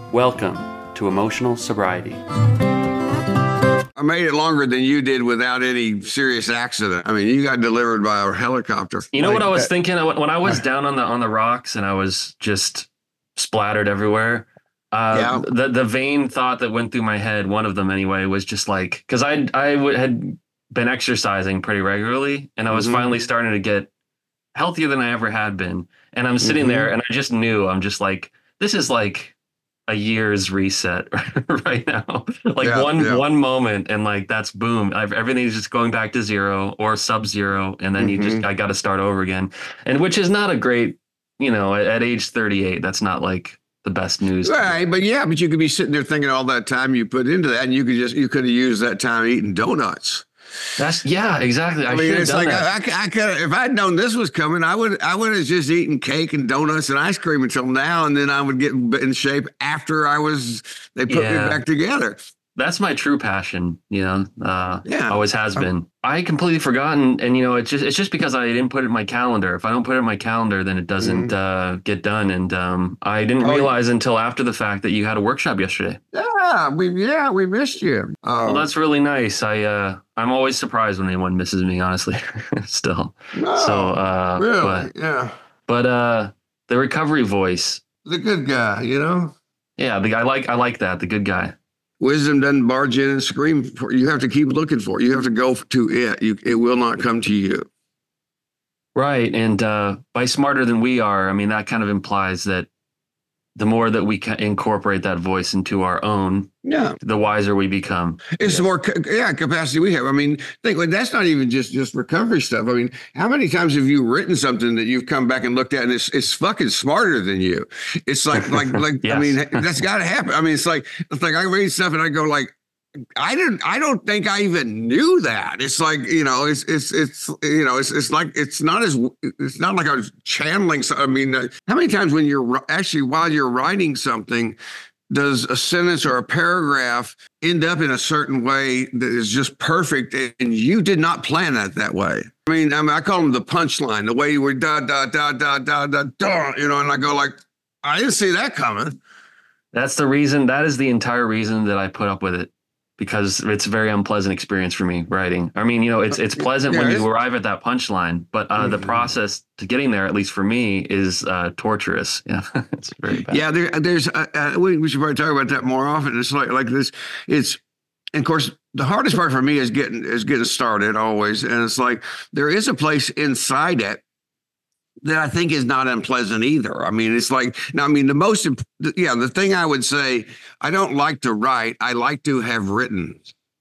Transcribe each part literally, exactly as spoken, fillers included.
Welcome to Emotional Sobriety. I made it longer than you did without any serious accident. I mean, you got delivered by a helicopter. You know like what I was that. thinking when I was down on the on the rocks and I was just splattered everywhere? Uh, Yeah. The the vain thought that went through my head, one of them anyway, was just like, because I I w- had been exercising pretty regularly, and I was Mhm. finally starting to get healthier than I ever had been. And I'm sitting Mhm. there, and I just knew, I'm just like, this is like a year's reset right now. Like Yeah, one yeah. one moment, and like that's boom. I've, everything's just going back to zero or sub zero, and then you just Mhm. I got to start over again. And which is not a great, you know, at, at age thirty-eight, that's not like the best news. Right, but yeah, but you could be sitting there thinking all that time you put into that, and you could just you could have used that time eating donuts. That's yeah, exactly. I, I mean, should have it's done like that. I, I, I could if I'd known this was coming, I would I would have just eaten cake and donuts and ice cream until now, and then I would get in shape after I was they put Yeah. me back together. That's my true passion, you know. Uh, Yeah. always has Um, been. I completely forgotten, and you know, it's just it's just because I didn't put it in my calendar. If I don't put it in my calendar, then it doesn't uh, get done. And um, I didn't Oh, realize until after the fact that you had a workshop yesterday. Yeah, we yeah we missed you. Well, Uh, that's really nice. I uh, I'm always surprised when anyone misses me, honestly. Still, no, so uh, really, but yeah, but uh, the recovery voice, the good guy, you know. yeah, the I like I like that. The good guy. Wisdom doesn't barge in and scream for you. Have to keep looking for it. You have to go to it. You, it will not come to you. Right. And uh, by smarter than we are, I mean, that kind of implies that the more that we can incorporate that voice into our own, Yeah, the wiser we become. it's the more ca- yeah capacity we have. I mean, think well, that's not even just just recovery stuff. I mean, how many times have you written something that you've come back and looked at and it's it's fucking smarter than you? It's like like like I Yes. mean, that's got to happen. I mean, it's like it's like I read stuff and I go like. I didn't. I don't think I even knew that. It's like you know. It's it's it's you know. It's it's like it's not as. It's not like I was channeling. So, I mean, uh, how many times when you're ri- actually while you're writing something, does a sentence or a paragraph end up in a certain way that is just perfect, and you did not plan that that way? I mean, I mean, I call them the punchline, the way you were da da da da da da da. You know, and I go like, I didn't see that coming. That's the reason. That is the entire reason that I put up with it, because it's a very unpleasant experience for me writing. I mean, you know, it's it's pleasant Yeah, when it's- you arrive at that punchline, but uh, the Mhm. process to getting there, at least for me, is uh, torturous. Yeah, it's very bad. Yeah, there, there's. Uh, uh, we, we should probably talk about that more often. It's like like this. It's, and of course, the hardest part for me is getting is getting started always, and it's like there is a place inside it that I think is not unpleasant either. I mean, it's like now. I mean, the most. imp- Yeah, the thing I would say, I don't like to write. I like to have written.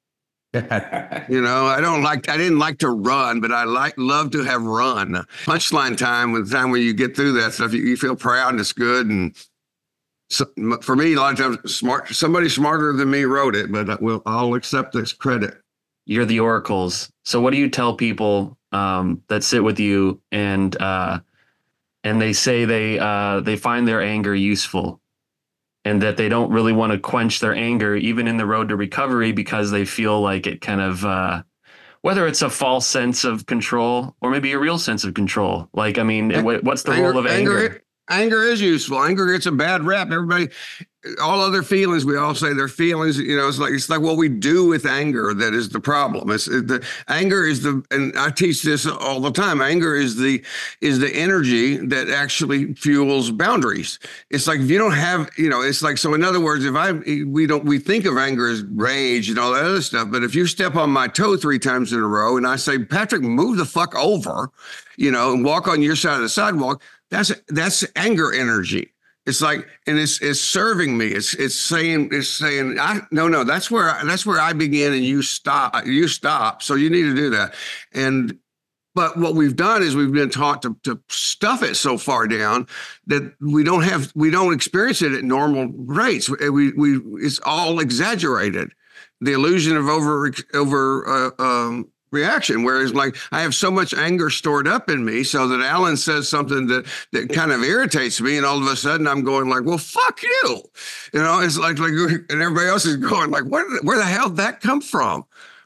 You know, I don't like, I didn't like to run, but I like, love to have run. Punchline time, with the time when you get through that stuff, you, you feel proud and it's good. And so, for me, a lot of times, smart, somebody smarter than me wrote it, but I will, I'll accept this credit. You're the oracles. So what do you tell people um, that sit with you and uh, and they say they uh, they find their anger useful, and that they don't really want to quench their anger even in the road to recovery because they feel like it kind of uh, whether it's a false sense of control or maybe a real sense of control. Like, I mean, Ang- what's the role of anger? Anger, anger is useful. Anger gets a bad rap. Everybody, all other feelings, we all say they're feelings. You know, it's like it's like what we do with anger that is the problem. It's it, the anger is the, and I teach this all the time. Anger is the is the energy that actually fuels boundaries. It's like if you don't have, you know, it's like so. In other words, if I we don't we think of anger as rage and all that other stuff, but if you step on my toe three times in a row and I say, Patrick, move the fuck over, you know, and walk on your side of the sidewalk. That's that's anger energy. It's like, and it's it's serving me. It's it's saying it's saying I no no. That's where I, that's where I begin and you stop. You stop. So you need to do that. And but what we've done is we've been taught to to stuff it so far down that we don't have we don't experience it at normal rates. We we it's all exaggerated. The illusion of over over uh, um, reaction. Whereas like I have so much anger stored up in me so that Alan says something that that kind of irritates me. And all of a sudden I'm going like, well, fuck you. You know, it's like, like, and everybody else is going like, where, where the hell did that come from?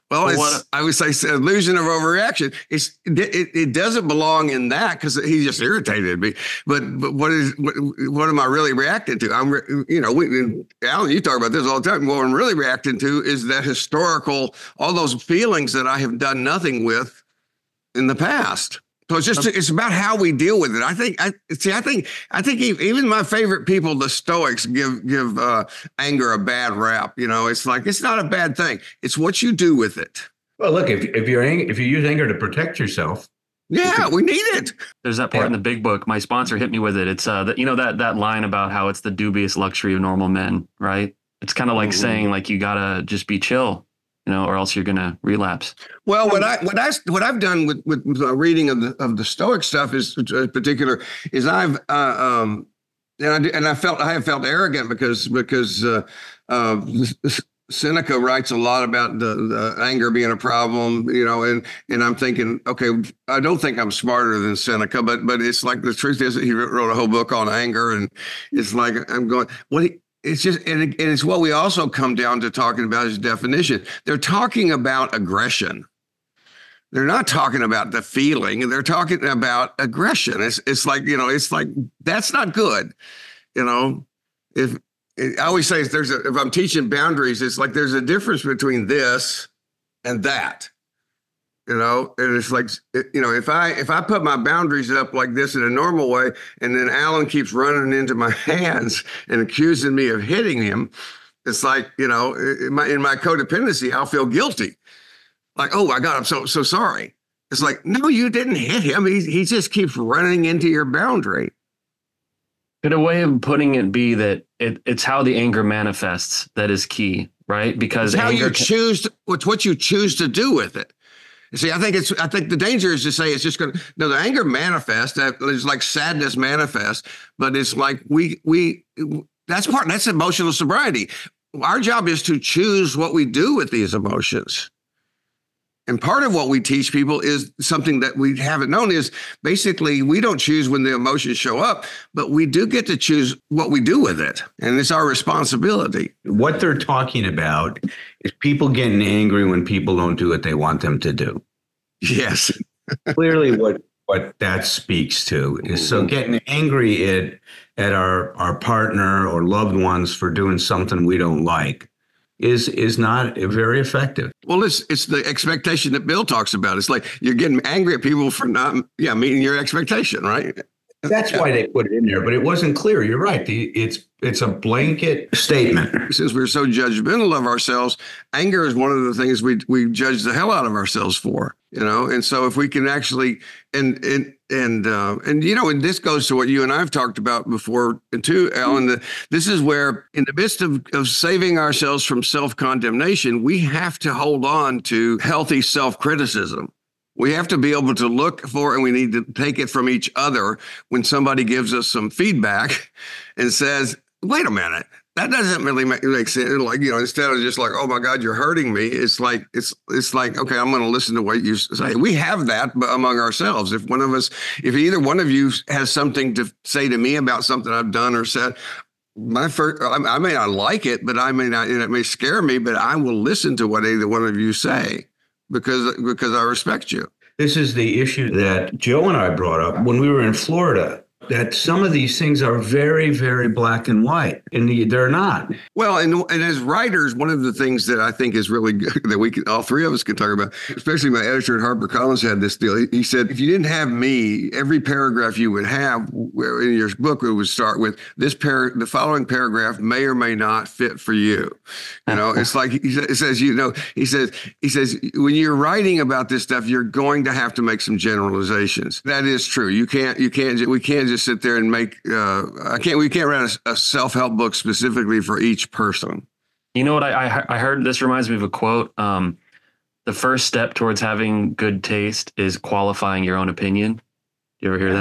Well, But it's, what I would say it's an illusion of overreaction. It's it, it doesn't belong in that because he just irritated me. But but what is what, what am I really reacting to? I'm re- you know we Alan, you talk about this all the time. What I'm really reacting to is that historical, all those feelings that I have done nothing with in the past. So it's just it's about how we deal with it. I think I see. I think I think even my favorite people, the Stoics, give give uh, anger a bad rap. You know, it's like it's not a bad thing. It's what you do with it. Well, look, if if you're ang- if you use anger to protect yourself, Yeah, we need it. There's that part Yeah. in the big book. My sponsor hit me with it. It's uh, that you know that that line about how it's the dubious luxury of normal men, right? It's kind of like Mhm. saying like you gotta just be chill, you know, or else you're gonna relapse. Well, what I what I what I've done with with the reading of the of the Stoic stuff is uh, particular is I've uh, um and I do- and I felt I have felt arrogant because because uh, uh, Seneca writes a lot about the, the anger being a problem, you know, and and I'm thinking, okay, I don't think I'm smarter than Seneca, but but it's like the truth is that he wrote a whole book on anger, and it's like I'm going, what he, it's just, and, it, and it's what we also come down to talking about his definition. They're talking about aggression. They're not talking about the feeling. They're talking about aggression. It's it's like, you know, it's like, that's not good. You know, if I always say if there's a, if I'm teaching boundaries, it's like there's a difference between this and that. You know, and it's like, you know, if I if I put my boundaries up like this in a normal way, and then Alan keeps running into my hands and accusing me of hitting him, it's like, you know, in my in my codependency, I'll feel guilty. Like, oh my God, I'm so so sorry. It's like, no, you didn't hit him. He he just keeps running into your boundary. Could a way of putting it be that it, it's how the anger manifests that is key, right? Because It's how anger you can- choose. To, it's what you choose to do with it. You see, I think it's. I think the danger is to say it's just going to. No, the anger manifests. That it's like sadness manifests, but it's like we we. That's part. That's emotional sobriety. Our job is to choose what we do with these emotions. And part of what we teach people is something that we haven't known is basically we don't choose when the emotions show up, but we do get to choose what we do with it. And it's our responsibility. what they're talking about is people getting angry when people don't do what they want them to do. Yes. Clearly, what what that speaks to is so getting angry at at our our partner or loved ones for doing something we don't like is is not very effective. Well, it's it's the expectation that Bill talks about. It's like you're getting angry at people for not, yeah, meeting your expectation, right? That's why they put it in there, but it wasn't clear. You're right. The, it's it's a blanket statement. Since we're so judgmental of ourselves, anger is one of the things we we judge the hell out of ourselves for, you know. And so if we can actually and and and uh, and you know, and this goes to what you and I've talked about before too, Alan. That this is where, in the midst of of saving ourselves from self-condemnation, we have to hold on to healthy self-criticism. We have to be able to look for, and we need to take it from each other when somebody gives us some feedback and says, wait a minute, that doesn't really make, make sense. Like, you know, instead of just like, oh my God, you're hurting me. It's like, it's, it's like, okay, I'm going to listen to what you say. We have that among ourselves. If one of us, if either one of you has something to say to me about something I've done or said, my first, I may not like it, but I may not, it may scare me, but I will listen to what either one of you say. Because because I respect you. This is the issue that Joe and I brought up when we were in Florida, that some of these things are very, very black and white, and they're not. Well, and and as writers, one of the things that I think is really good that we can, all three of us can talk about, especially my editor at HarperCollins had this deal. He, he said, if you didn't have me, every paragraph you would have in your book would start with this par- the following paragraph may or may not fit for you. You know, it's like he says, you know, he says, he says, when you're writing about this stuff, you're going to have to make some generalizations. That is true. You can't, you can't, we can't just sit there and make, uh, I can't, we can't write a, a self-help book specifically for each person. You know what? I, I I heard this reminds me of a quote. Um, the first step towards having good taste is qualifying your own opinion. You ever hear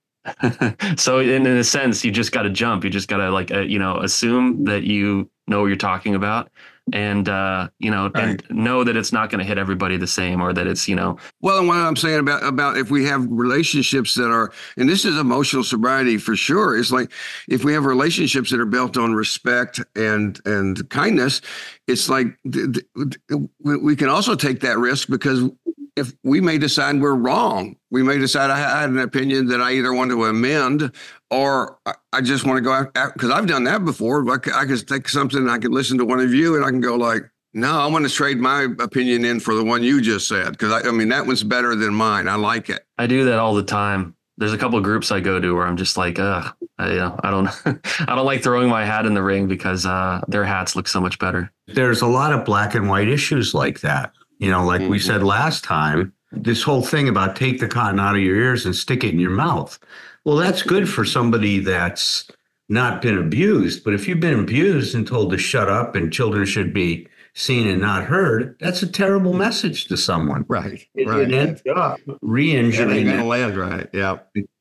that? So in, in a sense, you just got to jump. You just got to like, uh, you know, assume that you know what you're talking about. and uh, you know, Right. and know that it's not going to hit everybody the same, or that it's, you know, Well, and what I'm saying about about if we have relationships that are, and this is emotional sobriety for sure, it's like if we have relationships that are built on respect and and kindness, it's like th- th- we we can also take that risk, because if we may decide we're wrong, we may decide I had an opinion that I either want to amend, or I- I just want to go out, because I've done that before. I could, I could take something and I could listen to one of you and I can go like, no, I want to trade my opinion in for the one you just said, because I, I mean, that one's better than mine. I like it. I do that all the time. There's a couple of groups I go to where I'm just like, uh, I, you know, I don't, I don't like throwing my hat in the ring because uh, their hats look so much better. There's a lot of black and white issues like that. You know, like we Mhm. said last time, this whole thing about take the cotton out of your ears and stick it in your mouth. Well, that's good for somebody that's not been abused. But if you've been abused and told to shut up and children should be seen and not heard, that's a terrible message to someone. Right. It, Right. it ends up That ain't re-injuring gonna them. land right. Yeah.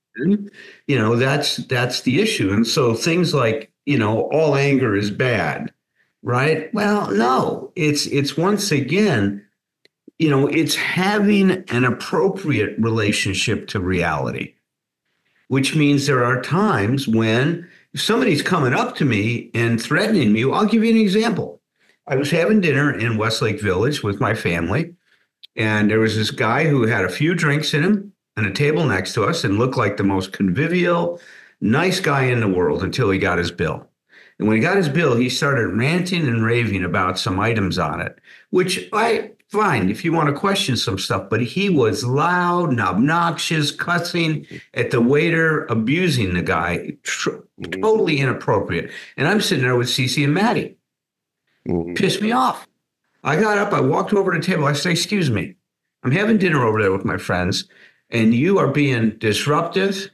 You know, that's that's the issue. And so things like, you know, all anger is bad, right? Well, no, it's it's once again, you know, it's having an appropriate relationship to reality, which means there are times when if somebody's coming up to me and threatening me. I'll give you an example. I was having dinner in Westlake Village with my family, and there was this guy who had a few drinks in him and a table next to us and looked like the most convivial, nice guy in the world until he got his bill. And when he got his bill, he started ranting and raving about some items on it, which I fine if you want to question some stuff, but he was loud and obnoxious, cussing at the waiter, abusing the guy, tr- totally inappropriate. And I'm sitting there with Cece and Maddie. Mhm. Pissed me off. I got up, I walked over to the table. I said, excuse me, I'm having dinner over there with my friends, and you are being disruptive,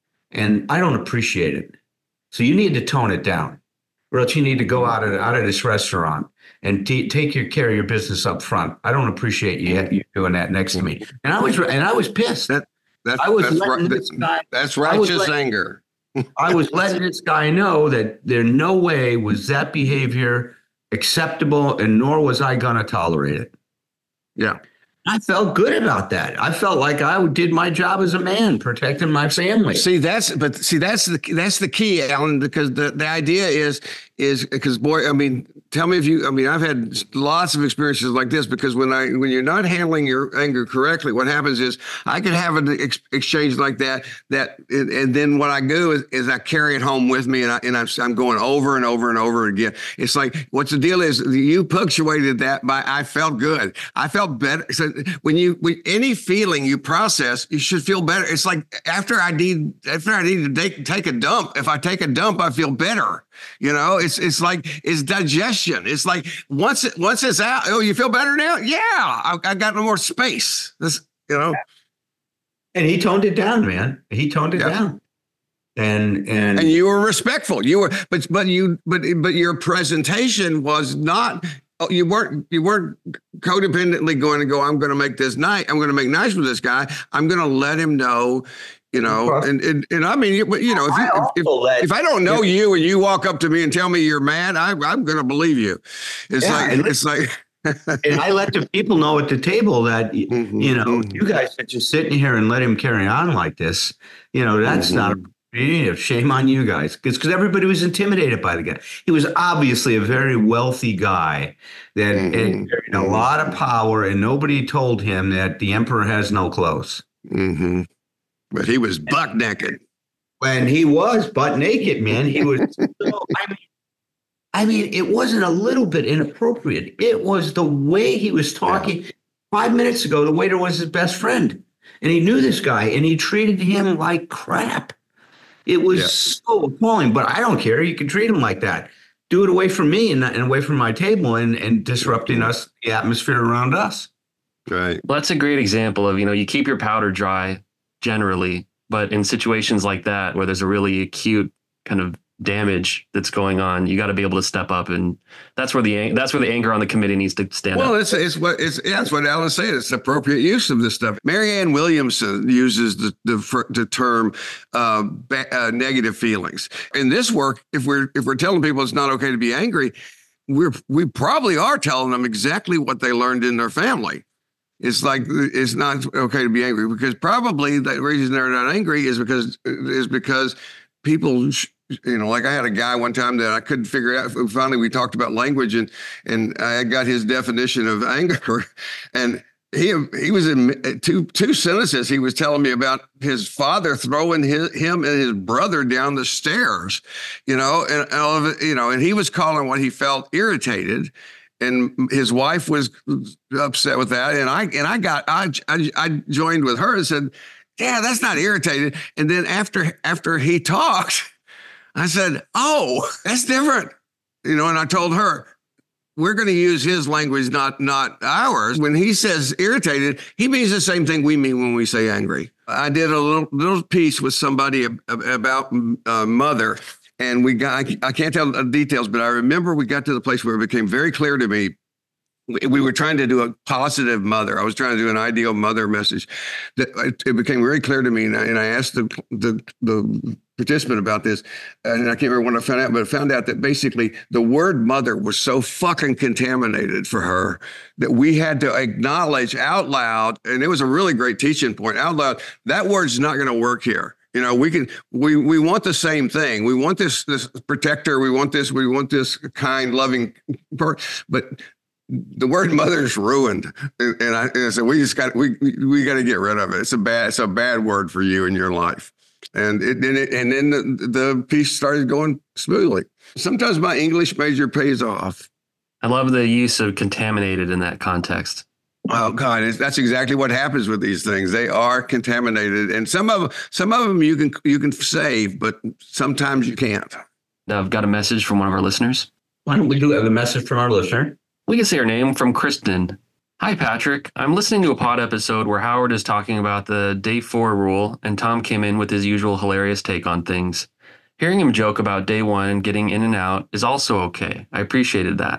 and I don't appreciate it. So you need to tone it down, or else you need to go out of, out of this restaurant and t- take your care of your business up front. I don't appreciate you, you doing that next to me. And I was and I was pissed. That- That's, I was that's, letting right, this that's, guy, that's I was righteous letting- anger. I was letting this guy know that there no way was that behavior acceptable, and nor was I going to tolerate it. Yeah. I felt good about that. I felt like I did my job as a man, protecting my family. See, that's but see, that's the that's the key, Alan, because the, the idea is is because boy, I mean, tell me if you, I mean, I've had lots of experiences like this, because when I when you're not handling your anger correctly, what happens is I could have an ex- exchange like that that and, and then what I do is, is I carry it home with me, and I and I'm, I'm going over and over and over again. It's like, what's the deal is you punctuated that by I felt good, I felt better. So when you when any feeling you process, you should feel better. It's like after I need after I need to take, take a dump. If I take a dump, I feel better. You know, it's it's like it's digestion. It's like once it once it's out, oh, you feel better now? Yeah, I, I got no more space. This, you know, And he toned it down, man. He toned it Yeah. down. And and, and you were respectful. You were, but but you but but your presentation was not. Oh, you weren't you weren't codependently going to go, I'm going to make this night. I'm going to make nice with this guy. I'm going to let him know, you know, and and, and I mean, you know, if I you, if, also let- if I don't know you and you walk up to me and tell me you're mad, I, I'm going to believe you. It's Yeah, like and- it's like. and I let the people know at the table that y- Mhm, you know, mhm. you guys are just sitting here and let him carry on like this. You know, that's Mhm. not a shame on you guys, because because everybody was intimidated by the guy. He was obviously a very wealthy guy that had Mhm, carried a mhm. lot of power, and nobody told him that the emperor has no clothes. hmm But he was buck naked. When he was butt naked, man, he was. So, I mean, I mean, it wasn't a little bit inappropriate. It was the way he was talking. Five minutes ago, the waiter was his best friend, and he knew this guy, and he treated him like crap. It was Yeah. so appalling. But I don't care. You can treat him like that. Do it away from me and, and away from my table, and and disrupting us, the atmosphere around us. Right. Well, that's a great example of, you know, you keep your powder dry generally, but in situations like that where there's a really acute kind of damage that's going on, you got to be able to step up, and that's where the that's where the anger on the committee needs to stand Well, up. it's it's what it's yeah, that's what Alan said. It's appropriate use of this stuff. Marianne Williamson uses the the, fir- the term uh, ba- uh, negative feelings in this work. If we're if we're telling people it's not okay to be angry, we're we probably are telling them exactly what they learned in their family. It's like it's not okay to be angry, because probably the reason they're not angry is because is because people, you know, like I had a guy one time that I couldn't figure out. Finally, we talked about language, and and I got his definition of anger, and he he was in two two sentences. He was telling me about his father throwing his, him and his brother down the stairs, you know, and all of it, you know, and he was calling what he felt irritated, and his wife was upset with that, and I and I got I I, I joined with her and said, "Yeah, that's not irritated." And then after after he talked, I said, "Oh, that's different," you know, and I told her, we're going to use his language, not not ours. When he says irritated, he means the same thing we mean when we say angry. I did a little little piece with somebody about uh, mother, and we got, I can't tell the details, but I remember we got to the place where it became very clear to me. We were trying to do a positive mother. I was trying to do an ideal mother message. That it became very clear to me, and I, and I asked the, the the participant about this, and I can't remember when I found out, but I found out that basically the word mother was so fucking contaminated for her that we had to acknowledge out loud, and it was a really great teaching point, out loud, that word's not going to work here. You know, we can, we, we want the same thing. We want this, this protector. We want this, we want this kind, loving, but the word mother's ruined. And, and I, and I said, we just got, we, we got to get rid of it. It's a bad, it's a bad word for you in your life. And it, and, it, and then the, the piece started going smoothly. Sometimes my English major pays off. I love the use of contaminated in that context. Oh God, that's exactly what happens with these things. They are contaminated, and some of them, some of them you can you can save, but sometimes you can't. Now I've got a message from one of our listeners. Why don't we do have a message from our listener? We can say her name, from Kristen. Hi, Patrick. I'm listening to a pod episode where Howard is talking about the day four rule, and Tom came in with his usual hilarious take on things. Hearing him joke about day one and getting in and out is also okay. I appreciated that.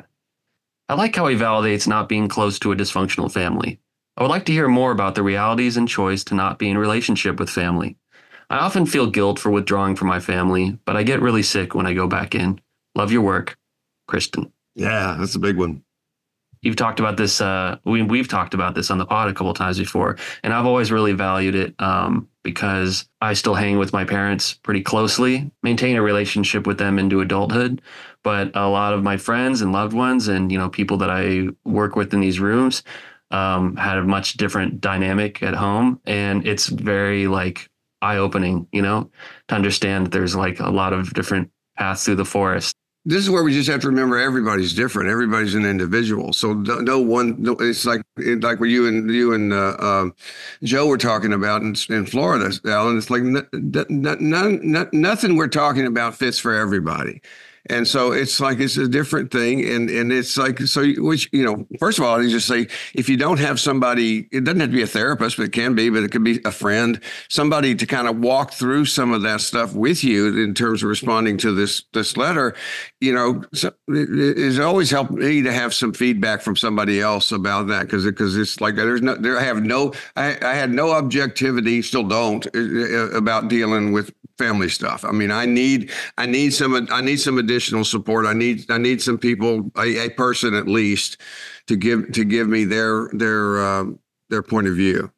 I like how he validates not being close to a dysfunctional family. I would like to hear more about the realities and choice to not be in a relationship with family. I often feel guilt for withdrawing from my family, but I get really sick when I go back in. Love your work, Kristen. Yeah, that's a big one. You've talked about this. Uh, we, we've talked about this on the pod a couple of times before, and I've always really valued it um, because I still hang with my parents pretty closely, maintain a relationship with them into adulthood. But a lot of my friends and loved ones and, you know, people that I work with in these rooms um, had a much different dynamic at home. And it's very like eye opening, you know, to understand that there's like a lot of different paths through the forest. This is where we just have to remember everybody's different. Everybody's an individual. So no, no one, no, it's like like what you and you and uh, uh, Joe were talking about in, in Florida, Alan. It's like n- n- n- nothing we're talking about fits for everybody. And so it's like, it's a different thing. And and it's like, so which, you know, first of all, you just say, if you don't have somebody, it doesn't have to be a therapist, but it can be, but it could be a friend, somebody to kind of walk through some of that stuff with you in terms of responding to this, this letter, you know, so it, it's always helped me to have some feedback from somebody else about that. Cause, because it's like, there's no, there, I have no, I, I had no objectivity, still don't, about dealing with family stuff. I mean, I need, I need some, I need some additional support. I need, I need some people, a, a person at least, to give, to give me their, their, um, their point of view.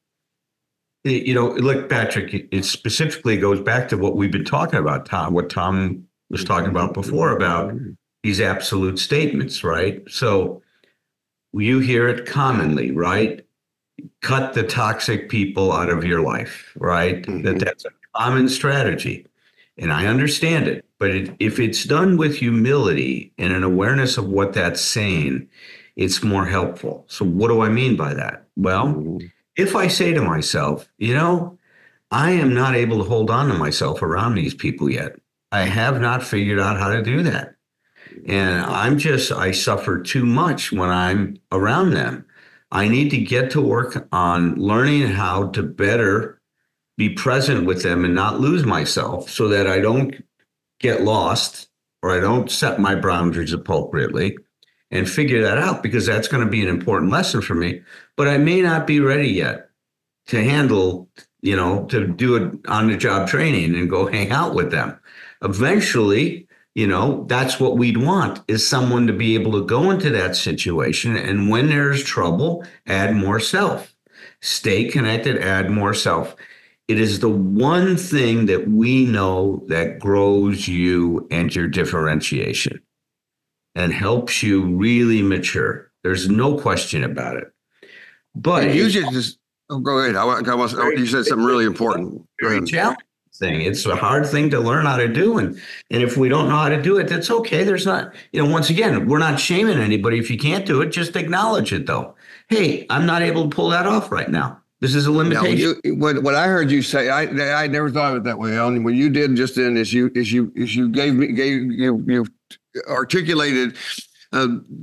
You know, look, Patrick, it specifically goes back to what we've been talking about, Tom, what Tom was talking about before about these absolute statements, right? So you hear it commonly, right? Cut the toxic people out of your life, right? Mm-hmm. That that's a common strategy. And I understand it, but it, if it's done with humility and an awareness of what that's saying, it's more helpful. So what do I mean by that? Well, mm-hmm. if I say to myself, you know, I am not able to hold on to myself around these people yet. I have not figured out how to do that. And I'm just, I suffer too much when I'm around them. I need to get to work on learning how to better be present with them and not lose myself so that I don't get lost or I don't set my boundaries appropriately and figure that out, because that's going to be an important lesson for me. But I may not be ready yet to handle, you know, to do it on the job training and go hang out with them. Eventually, You know, that's what we'd want, is someone to be able to go into that situation. And when there's trouble, add more self. Stay connected, add more self. It is the one thing that we know that grows you and your differentiation and helps you really mature. There's no question about it. But And you just, oh, go ahead. I, I was, you said something really important. Go very ahead. challenging thing. It's a hard thing to learn how to do. And, and if we don't know how to do it, that's okay. There's not, you know, once again, we're not shaming anybody. If you can't do it, just acknowledge it though. Hey, I'm not able to pull that off right now. This is a Now, limitation. you, what, what I heard you say, I I never thought of it that way. Only what you did just then is you is you is you gave me gave you you articulated uh,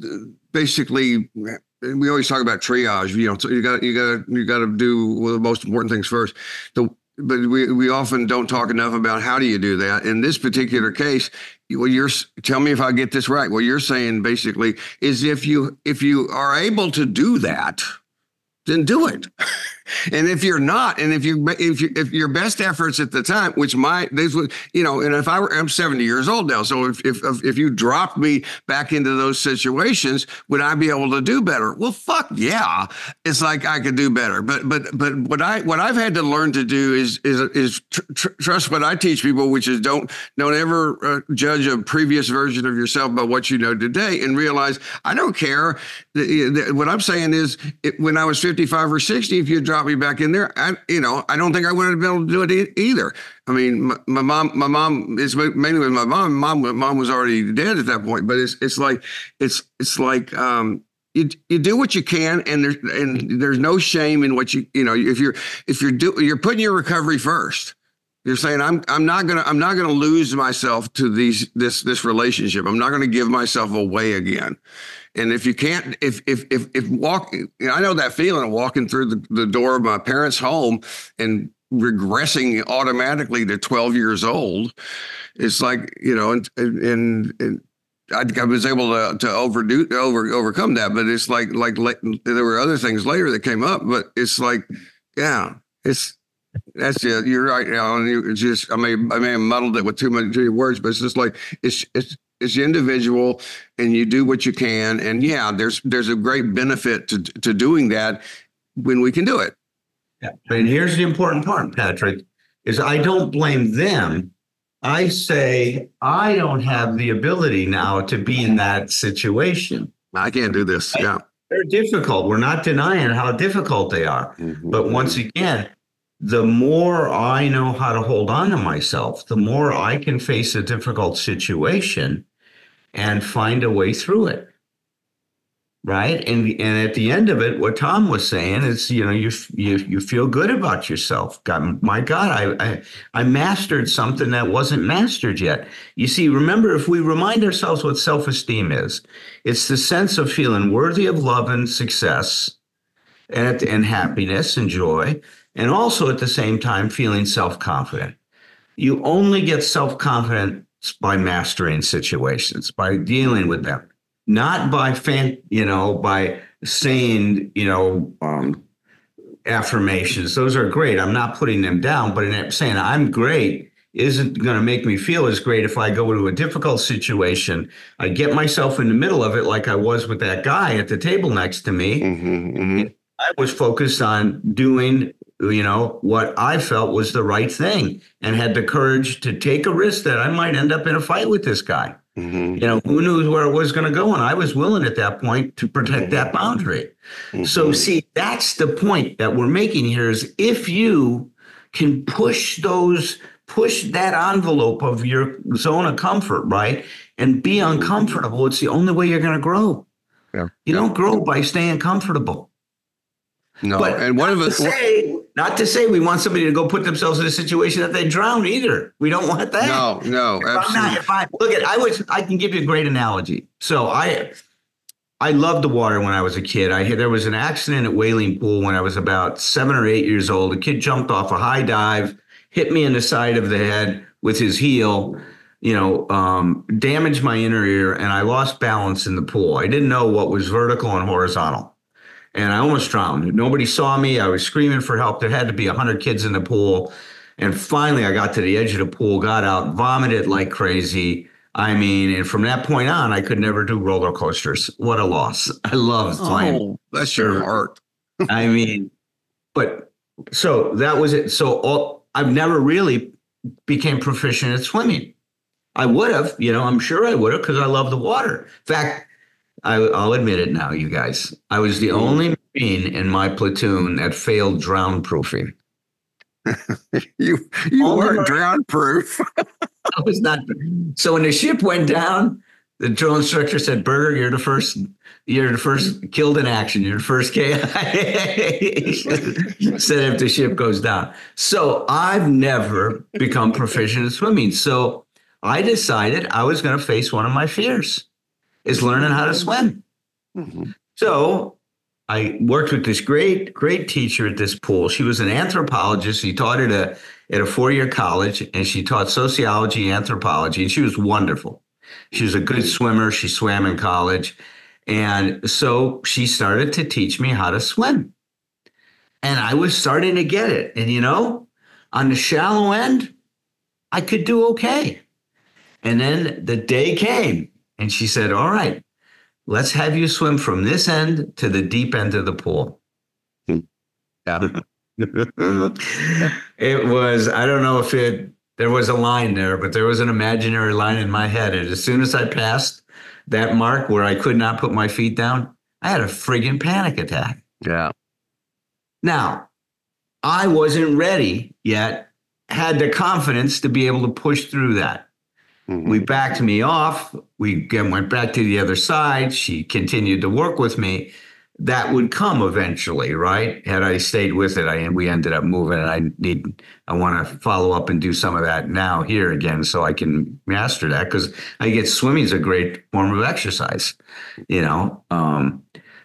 basically. We always talk about triage. You know, so you got you got you got to do one of the most important things first. The but we we often don't talk enough about how do you do that. In this particular case, well, you're tell me if I get this right. What you're saying basically is if you if you are able to do that, then do it. And if you're not, and if you if you if your best efforts at the time, which my this was, you know, and if I were, I'm seventy years old now, so if if if you dropped me back into those situations, would I be able to do better? Well, fuck yeah, it's like I could do better. But but but what I what I've had to learn to do is is is tr- tr- trust what I teach people, which is don't don't ever uh, judge a previous version of yourself by what you know today, and realize I don't care. The, the, what I'm saying is, it, when I was fifty-five or sixty, if you drop me back in there, I, you know, I don't think I would have been able to do it e- either. I mean, my, my mom, my mom is mainly with my mom. Mom, mom was already dead at that point. But it's it's like it's it's like um, you you do what you can, and there's and there's no shame in what you you know if you're if you're do you're putting your recovery first. You're saying I'm I'm not gonna I'm not gonna lose myself to these this this relationship. I'm not gonna give myself away again. And if you can't, if if if if walking, you know, I know that feeling of walking through the, the door of my parents' home and regressing automatically to twelve years old. It's like, you know, and and, and I, I was able to to overdo over overcome that, but it's like like like there were other things later that came up, but it's like, yeah, it's. That's it. You're right. You know, and you, it's just I may I may have muddled it with too many, too many words, but it's just like it's it's it's individual, and you do what you can. And yeah, there's there's a great benefit to to doing that when we can do it. Yeah. And here's the important part, Patrick, is I don't blame them. I say I don't have the ability now to be in that situation. I can't do this. Yeah, they're difficult. We're not denying how difficult they are, mm-hmm. but once again, the more I know how to hold on to myself, the more I can face a difficult situation and find a way through it. Right. And and at the end of it, what Tom was saying is, you know, you you you feel good about yourself. God, my God, I, I I mastered something that wasn't mastered yet. You see, remember, if we remind ourselves what self-esteem is, it's the sense of feeling worthy of love and success and, and happiness and joy. And also at the same time, feeling self-confident. You only get self-confidence by mastering situations, by dealing with them, not by fan, you know, by saying, you know, um, affirmations. Those are great. I'm not putting them down, but in saying I'm great isn't going to make me feel as great if I go into a difficult situation. I get myself in the middle of it, like I was with that guy at the table next to me. Mm-hmm, mm-hmm. I was focused on doing, you know, what I felt was the right thing, and had the courage to take a risk that I might end up in a fight with this guy. Mm-hmm. You know, who knew where it was going to go? And I was willing at that point to protect that boundary. Mm-hmm. So see, that's the point that we're making here, is if you can push those, push that envelope of your zone of comfort, right, and be uncomfortable, it's the only way you're going to grow. Yeah. You don't grow by staying comfortable. No, But and one of not us. to say, not to say we want somebody to go put themselves in a situation that they drown either. We don't want that. No, no, If I'm absolutely. not, if I look at, I was, I can give you a great analogy. So I, I loved the water when I was a kid. I there was an accident at Whaling Pool when I was about seven or eight years old. A kid jumped off a high dive, hit me in the side of the head with his heel, you know, um, damaged my inner ear, and I lost balance in the pool. I didn't know what was vertical and horizontal. And I almost drowned. Nobody saw me. I was screaming for help. There had to be one hundred kids in the pool. And finally, I got to the edge of the pool, got out, vomited like crazy. I mean, and from that point on, I could never do roller coasters. What a loss. I love climbing. Oh, bless your heart. I mean, but so that was it. So all, I've never really became proficient at swimming. I would have, you know, I'm sure I would have because I love the water. In fact, I, I'll admit it now, you guys. I was the only Marine in my platoon that failed drown proofing. you you Only weren't Marine. drown proof. I was not. So when the ship went down, the drill instructor said, "Berger, you're the first. You're the first killed in action. You're the first K I." Said if the ship goes down. So I've never become proficient in swimming. So I decided I was going to face one of my fears, is learning how to swim. Mm-hmm. So I worked with this great, great teacher at this pool. She was an anthropologist. She taught at a at a four-year college, and she taught sociology, anthropology, and she was wonderful. She was a good swimmer. She swam in college. And so she started to teach me how to swim. And I was starting to get it. And, you know, on the shallow end, I could do okay. And then the day came, and she said, all right, let's have you swim from this end to the deep end of the pool. Yeah. It was, I don't know if it, there was a line there, but there was an imaginary line in my head. And as soon as I passed that mark where I could not put my feet down, I had a friggin' panic attack. Yeah. Now, I wasn't ready yet, had the confidence to be able to push through that. Mm-hmm. We backed me off. We again went back to the other side. She continued to work with me. That would come eventually, right? Had I stayed with it, I we ended up moving, and I need I want to follow up and do some of that now here again, so I can master that, because I get swimming is a great form of exercise, you know. Um,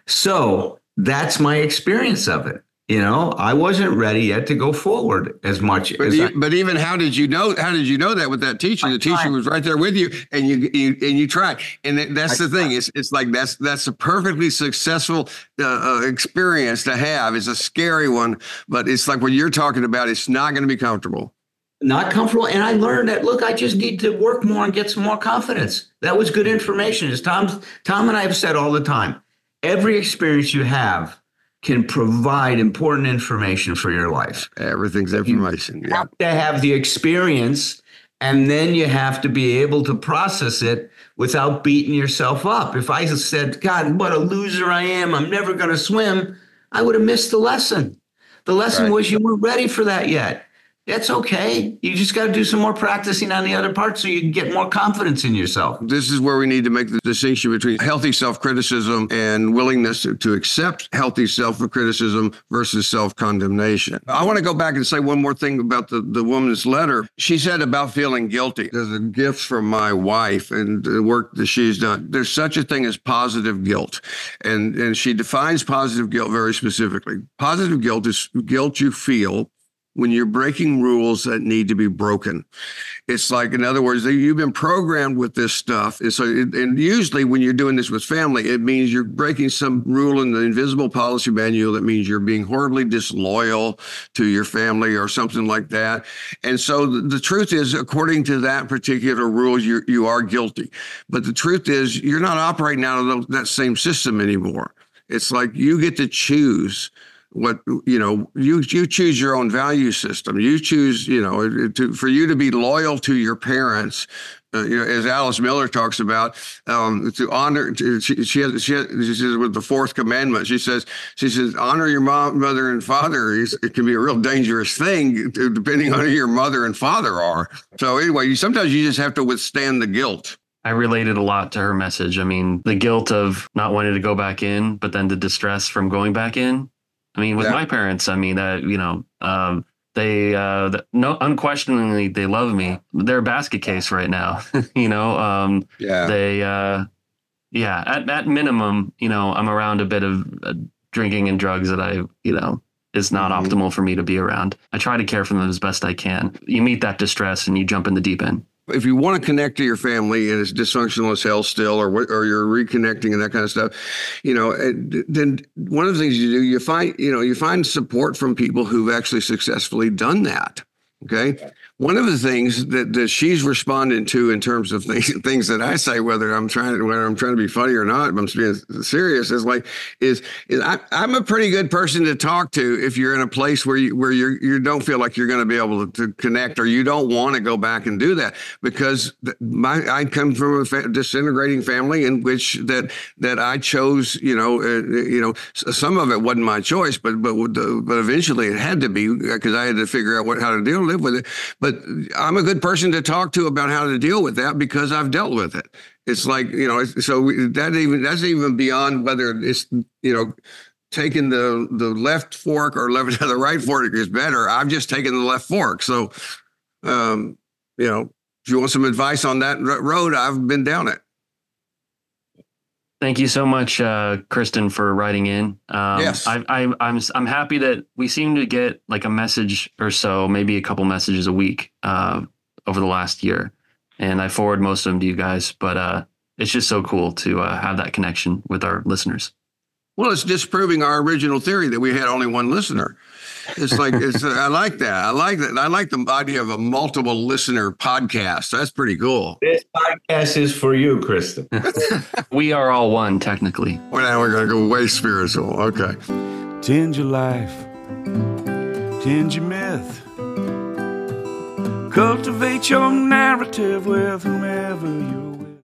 so that's my experience of it. You know, I wasn't ready yet to go forward as much But, as you, I, but even how did you know? How did you know that with that teacher? I The teacher tried. was right there with you, and you, you and you tried. And that- that's I the thing. tried. It's it's like that's that's a perfectly successful uh, uh, experience to have. It's a scary one, but it's like what you're talking about. It's not going to be comfortable. not comfortable. And I learned that, look, I just need to work more and get some more confidence. That was good information. As Tom, Tom and I have said all the time, every experience you have can provide important information for your life. Everything's information. You Yeah. have to have the experience, and then you have to be able to process it without beating yourself up. If I said, God, what a loser I am, I'm never going to swim, I would have missed the lesson. The lesson Right. was you weren't ready for that yet. That's okay. You just got to do some more practicing on the other part so you can get more confidence in yourself. This is where we need to make the distinction between healthy self-criticism and willingness to, to accept healthy self-criticism versus self-condemnation. I want to go back and say one more thing about the, the woman's letter. She said about feeling guilty. There's a gift from my wife and the work that she's done. There's such a thing as positive guilt. And, and she defines positive guilt very specifically. Positive guilt is guilt you feel when you're breaking rules that need to be broken. It's like, in other words, you've been programmed with this stuff. And so, and usually when you're doing this with family, it means you're breaking some rule in the invisible policy manual. That means you're being horribly disloyal to your family or something like that. And so the, the truth is, according to that particular rule, you you are guilty. But the truth is, you're not operating out of the, that same system anymore. It's like you get to choose what, you know, you you choose your own value system. You choose, you know, to, for you to be loyal to your parents, uh, you know, as Alice Miller talks about, um, to honor. To, she she, has, she, has, she says with the fourth commandment, she says she says honor your mom, mother, and father. It can be a real dangerous thing depending on who your mother and father are. So anyway, you, sometimes you just have to withstand the guilt. I related a lot to her message. I mean, the guilt of not wanting to go back in, but then the distress from going back in. I mean, with Yeah. my parents, I mean, uh, you know, um, they, uh, the, no, unquestioningly, they love me. They're a basket case right now. you know, um, Yeah. they, uh, yeah, at, at minimum, you know, I'm around a bit of uh, drinking and drugs that I, you know, is not Mhm. optimal for me to be around. I try to care for them as best I can. You meet that distress and you jump in the deep end. If you want to connect to your family and it's dysfunctional as hell still, or what- or you're reconnecting and that kind of stuff, you know, and then one of the things you do, you find, you know, you find support from people who've actually successfully done that. Okay. one of the things that, that she's responding to in terms of things, things that I say, whether I'm trying to, whether I'm trying to be funny or not, but I'm being serious, is like, is, is I, I'm a pretty good person to talk to if you're in a place where you, where you you don't feel like you're going to be able to, to connect, or you don't want to go back and do that, because my, I come from a fa- disintegrating family in which that, that I chose, you know, uh, you know, some of it wasn't my choice, but, but, but eventually it had to be, because I had to figure out what, how to deal, live with it. But I'm a good person to talk to about how to deal with that because I've dealt with it. It's like, you know, so that even that's even beyond whether it's, you know, taking the the left fork or left the right fork is better. I've just taken the left fork. So, um, you know, if you want some advice on that road, I've been down it. Thank you so much, uh, Kristen, for writing in. Um, yes, I, I, I'm I'm happy that we seem to get like a message or so, maybe a couple messages a week uh, over the last year, and I forward most of them to you guys. But uh, it's just so cool to uh, have that connection with our listeners. Well, it's disproving our original theory that we had only one listener. It's like it's. I like that. I like that. I like the idea of a multiple listener podcast. That's pretty cool. This podcast is for you, Kristen. We are all one, technically. Well, now we're going to go way spiritual. Okay. Tend your life. Tend your myth. Cultivate your narrative with whomever you